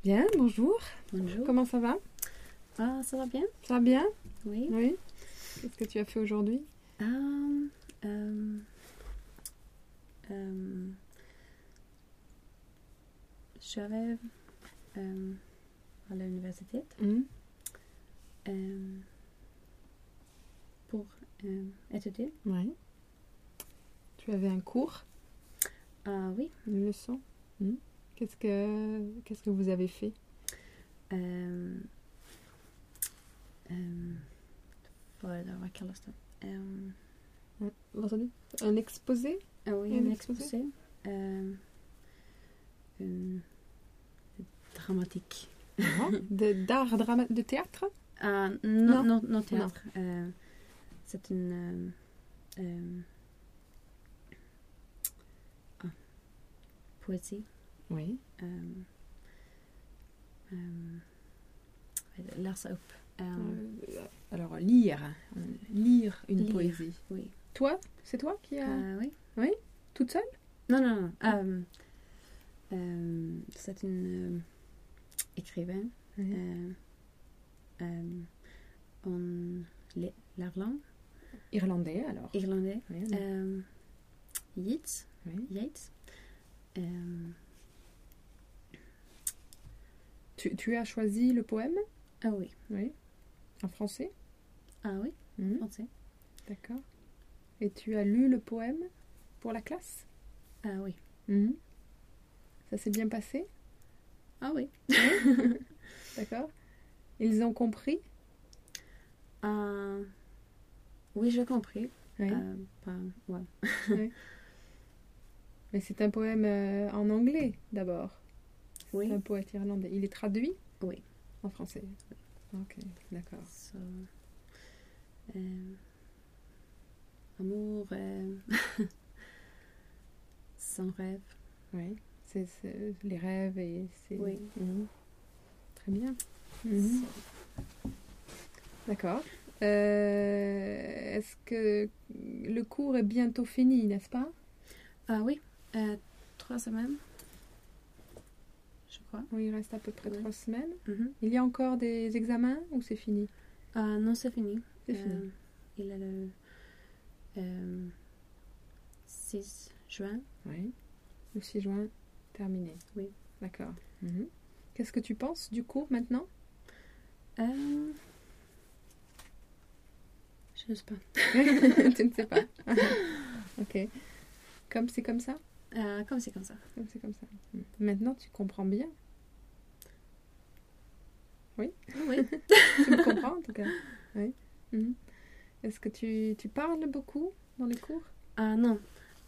Bien, bonjour. Bonjour. Comment ça va? Ah, ça va bien? Ça va bien? Oui. Oui. Qu'est-ce que tu as fait aujourd'hui? J'avais à l'université pour étudier. Oui. Tu avais un cours? Ah oui. Une leçon? Qu'est-ce que vous avez fait? Vad kallas det? Vad sa du? Un exposé? Ah oui, Un un exposé? Dramatique. De théâtre? Non, théâtre. C'est une poésie. Oui. Läsa upp. Alors, lire une poésie. Oui. Toi? C'est toi qui as... Oui. Oui? Toute seule? Non. C'est une écrivaine. En l'Irlande. Irlandais, alors. Irlandais. Oui, Yeats. oui. Yeats. Tu as choisi le poème? Ah oui. Oui. En français? Ah oui, français. D'accord. Et tu as lu le poème pour la classe? Ah oui. Ça s'est bien passé? Ah oui. D'accord. Ils ont compris? Oui, j'ai compris. Oui. Ouais. Oui. Mais c'est un poème en anglais d'abord. Oui. C'est un poète irlandais. Il est traduit? Oui. En français. Ok, d'accord. So, amour sans rêve. Oui. C'est les rêves et c'est... Oui. Très bien. So, D'accord. Est-ce que le cours est bientôt fini, n'est-ce pas? ah oui. 3 semaines. Je crois. Oui, il reste à peu près 3 semaines. Mhm. Il y a encore des examens ou c'est fini? Non, c'est fini. C'est fini. Il est le 6 juin. Oui. Le 6 juin, terminé. Oui. D'accord. Qu'est-ce que tu penses du cours maintenant? Je ne sais pas. Tu ne sais pas. Ok. Comme c'est comme ça? Comme c'est comme ça. Comme c'est comme ça. Maintenant, tu comprends bien. Oui. Oui. Tu me comprends en tout cas. Oui. Est-ce que tu parles beaucoup dans les cours? Non.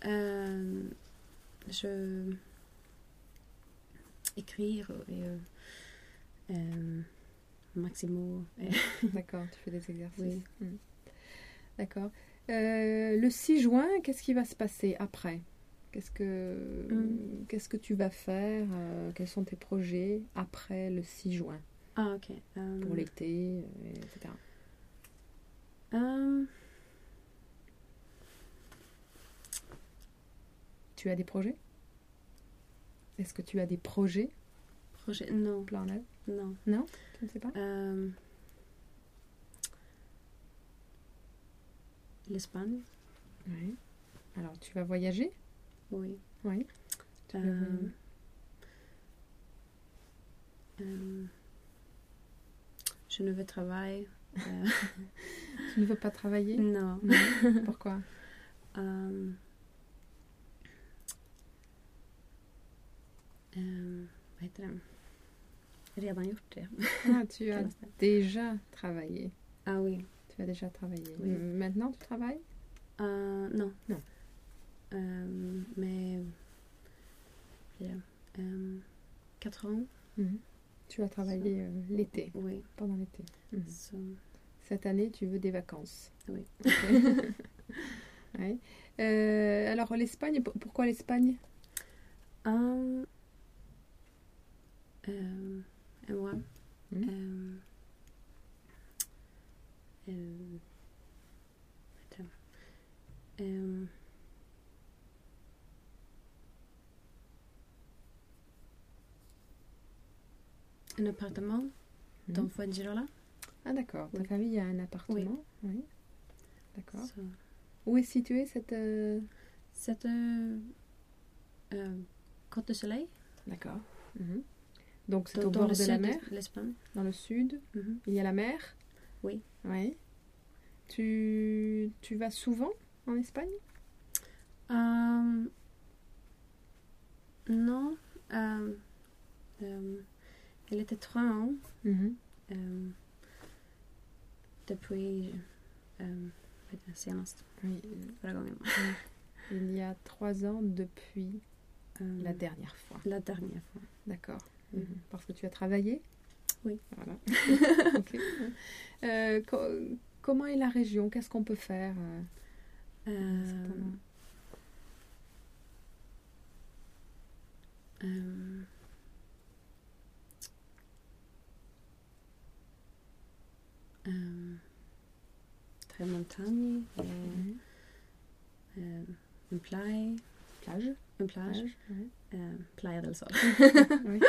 Je écrire et maximo. D'accord, tu fais des exercices. Oui. D'accord. Le 6 juin, qu'est-ce qui va se passer après? Qu'est-ce que tu vas faire? Quels sont tes projets après le 6 juin? Ah, ok. Pour l'été, etc. Tu as des projets? Est-ce que tu as des projets? Projet? Non. Plan là? Non. Non? Tu ne sais pas? L'Espagne? Oui. Alors, tu vas voyager? Oui. Oui. Tu vas voyager. Je ne veux travailler. Tu ne veux pas travailler? Non. Pourquoi? Vad heter det? Redan gjort det. Ah, tu as déjà travaillé. Ah oui. Tu as déjà travaillé. Oui. Maintenant, tu travailles? Non. Non. Mais 4 ans. Tu as travaillé l'été, Oui. pendant l'été. So, Cette année, tu veux des vacances. oui. Okay. Ouais. Alors, l'Espagne, pourquoi l'Espagne? Et moi, un appartement dans Fuengirola. Ah d'accord, ta Oui. famille a un appartement. Oui. D'accord. Så Où est située cette... c'est Côte du Soleil, D'accord. Mhm. Donc c'est dans, au dans bord le de la sud mer, de l'Espagne. dans le sud. Mhm. Il y a la mer. Oui. Oui. Tu vas souvent en Espagne? Non. Elle était 3 ans depuis senast. Oui. Förra gången. Il y a 3 ans depuis la dernière fois. La dernière fois. D'accord. Oui. Parce que tu as travaillé? Oui. Voilà. Ok. Comment est la région? Qu'est-ce qu'on peut faire cependant Très montagne, une plage, Plage? une plage, Oui. Playa del Sol. Oui.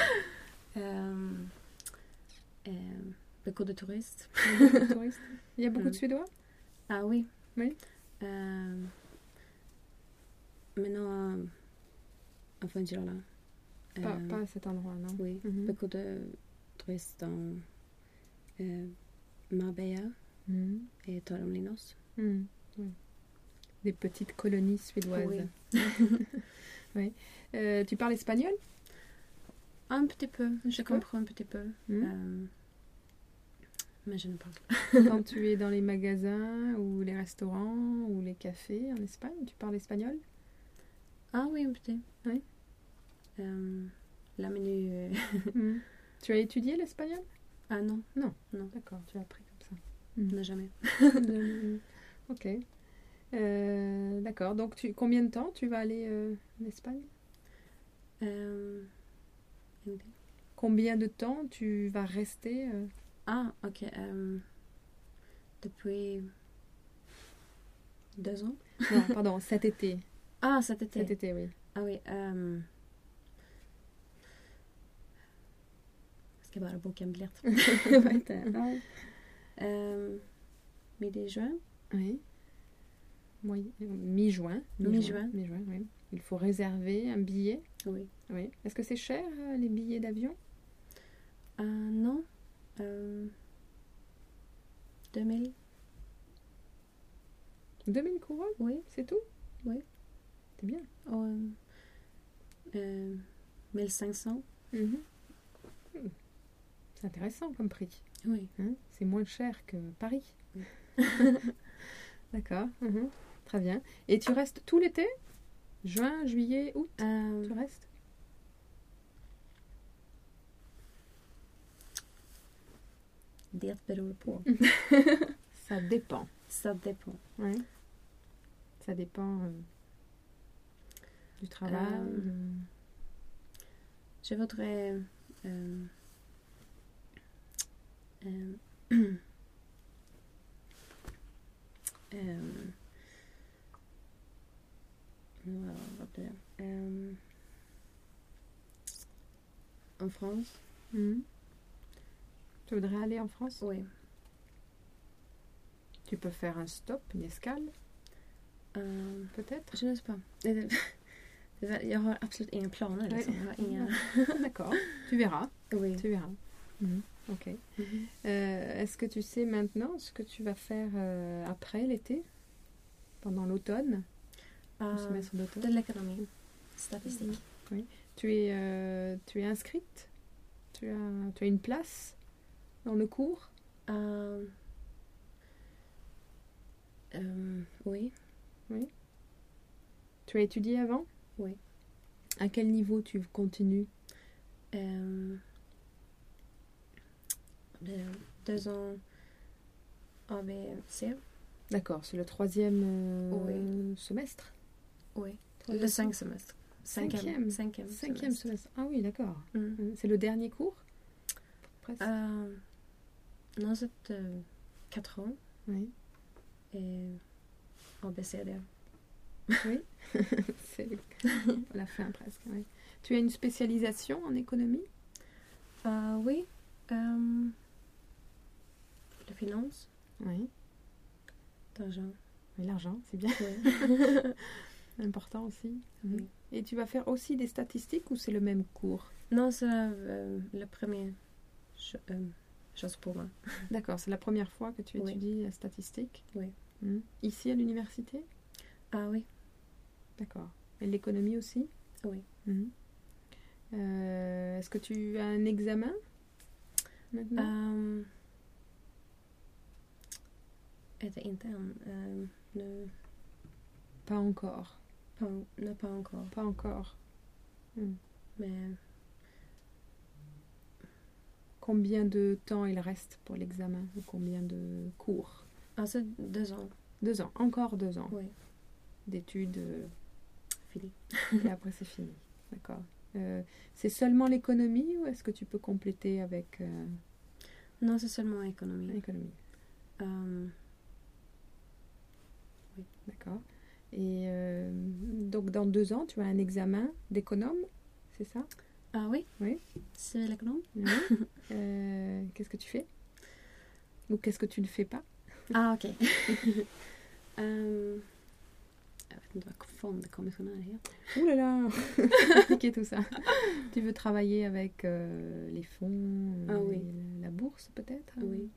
Beaucoup de touristes. Beaucoup de touristes. Il y a beaucoup de Suédois? Ah oui. Oui. Maintenant, à Fuengirola. Pas à cet endroit, non? Oui, beaucoup de touristes dans Marbella et Torremolinos. Oui. Des petites colonies suédoises. Oui. Oui. Tu parles espagnol? Un petit peu, je Quoi? comprends un petit peu. Mais je ne parle pas. Quand tu es dans les magasins ou les restaurants ou les cafés en Espagne, tu parles espagnol? Ah oui, un petit. Oui. La menu. Tu as étudié l'espagnol? Ah non. Non. Non. D'accord, tu as appris comme ça. Non, jamais. Ok. D'accord. Donc, combien de temps tu vas aller en Espagne? Combien de temps tu vas rester Ah, ok. Depuis 2 ans. Non, pardon, cet été. Ah, cet été. Cet été, oui. Ah oui. Ska bara boka en biljett. Midi-juin. Oui. Mi-juin. Mi-juin. Mi-juin, oui. Il faut réserver un billet. Oui. Oui. Est-ce que c'est cher, les billets d'avion? Non. 2000. 2000 couronnes? Oui. C'est tout? Oui. C'est bien. 1500. C'est intéressant comme prix. Oui. Hein? C'est moins cher que Paris. Oui. D'accord. Très bien. Et tu restes tout l'été? Juin, juillet, août? Tu restes? Det beror på. Ça dépend. Ça dépend. Ouais. Ça dépend du travail. Je voudrais en France. Tu voudrais aller en France? Oui. Tu peux faire un stop, une escale, peut-être? Je ne sais pas. Jag har absolut inga planer. Liksom. Jag har inga... D'accord. Tu verras. Oui. Tu verras. Ok. Est-ce que tu sais maintenant ce que tu vas faire après l'été? Pendant l'automne? Le semestre d'automne? De l'économie. Statistique. Oui. Tu es inscrite? Tu as une place dans le cours? Oui. Oui. Tu as étudié avant? Oui. À quel niveau tu continues? 2 ans ABC. D'accord, c'est le 3e semestre? Oui. Le 5 semestre. Cinquième semestre. Ah oui, d'accord. Mm. C'est le dernier cours? Presque. Non, c'est 4 ans. Oui. Et ABCD. Oui. C'est la fin presque. Oui. Tu as une spécialisation en économie? Oui. Oui. d'argent. Mais l'argent, c'est bien. Ouais. Important aussi. Oui. Et tu vas faire aussi des statistiques ou c'est le même cours? Non, c'est la première chose pour moi. D'accord, c'est la première fois que tu Oui. étudies la statistique? Oui. Ici à l'université? Ah oui. D'accord. Et l'économie aussi? Oui. Est-ce que tu as un examen maintenant? Heter inte än. Nu. Pas encore. Pas encore. Pas encore. Mais Combien de temps il reste pour l'examen? Ou combien de cours? alltså 2 ans. 2 ans. Encore 2 ans Oui. d'études. Fini. Et après c'est fini. D'accord. C'est seulement l'économie ou est-ce que tu peux compléter avec Non, c'est seulement économie. l'économie? Oui. D'accord. Et donc dans 2 ans, tu as un examen d'économe, c'est ça? Ah oui. Oui. Civilekonom. Oui. Qu'est-ce que tu fais? Ou qu'est-ce que tu ne fais pas? Ah okej. Jag vet inte vad fondkommissionär heter. Ouh là là, c'est compliqué tout ça. Tu veux travailler avec les fonds, Ah oui. la bourse peut-être? Oui.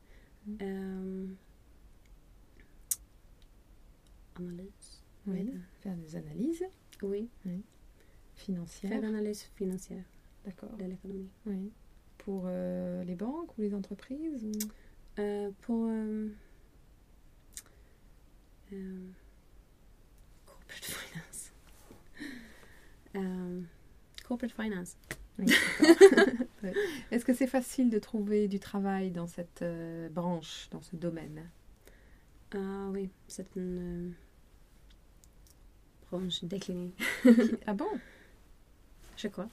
Analys. Oui. Faire des analyses Oui. financières. Faire l'analyse financière D'accord. de l'économie. Oui. Pour les banques ou les entreprises ou... På corporate finance. Corporate finance. Oui, d'accord. Ouais. Est-ce que c'est facile de trouver du travail dans cette branche, dans ce domaine? Ah oui, c'est une branche déclinée. Ah bon? Je crois.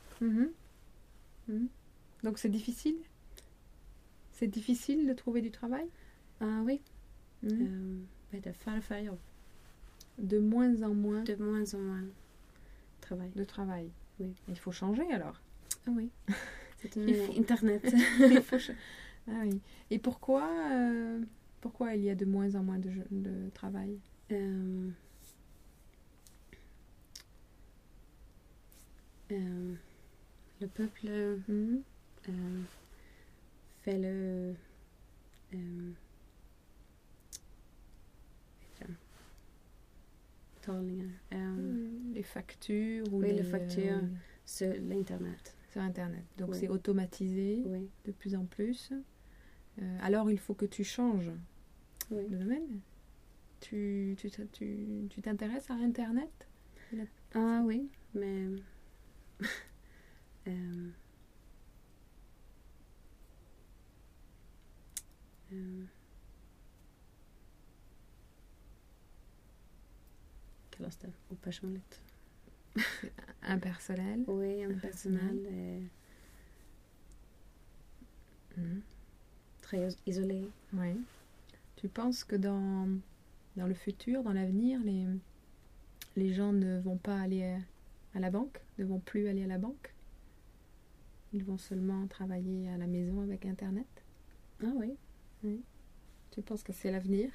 Donc c'est difficile? C'est difficile de trouver du travail? Ah oui. Vad heter det? Färre och färre jobb. De moins en moins De moins en moins travail. de travail. Oui. Il faut changer alors. Ah oui. C'est une Il faut- internet. Il faut Ah oui. Et pourquoi il y a de moins en moins de travail? Le peuple fait le betalningar. Les factures ou Oui, les les factures. Sur l'internet. sur Internet. Donc Oui. c'est automatisé Oui. de plus en plus. Alors il faut que tu changes Oui. de domaine. Tu t'intéresses à Internet? Ah oui, mais kallas det? Opersonligt. Impersonnel. Oui, impersonnel. Très isolé. Oui. Tu penses que dans le futur, dans l'avenir, les gens ne vont pas aller à la banque, ne vont plus aller à la banque? Ils vont seulement travailler à la maison avec Internet? Ah oui. Tu penses que c'est l'avenir?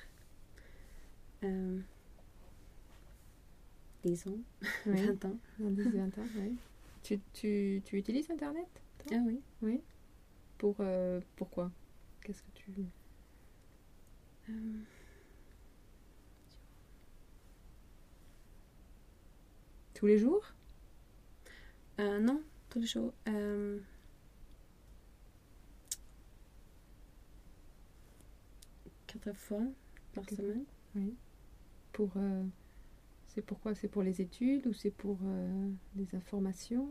10 ans. Oui. 20 ans. Dans 10-20 ans, oui. Tu utilises Internet, toi? Ah oui. Oui. Pourquoi? Qu'est-ce que tu... Tous les jours? Non, tous les jours. 4 fois par semaine. Oui. C'est pourquoi? C'est pour les études ou c'est pour des informations?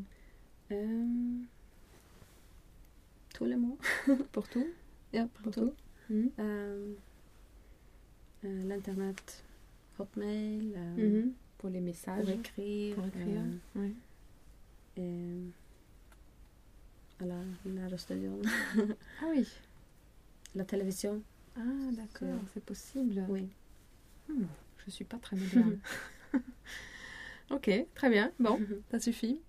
Tous les mois. Pour tout? Ja, pour tout. L'internet, Hotmail, Pour les messages? pour écrire. Pour écrire, oui. Alla lärarstudion. Ah oui. La télévision. Ah d'accord, c'est possible. Oui. Je suis pas très moderne. Ok, très bien. Bon, ça suffit.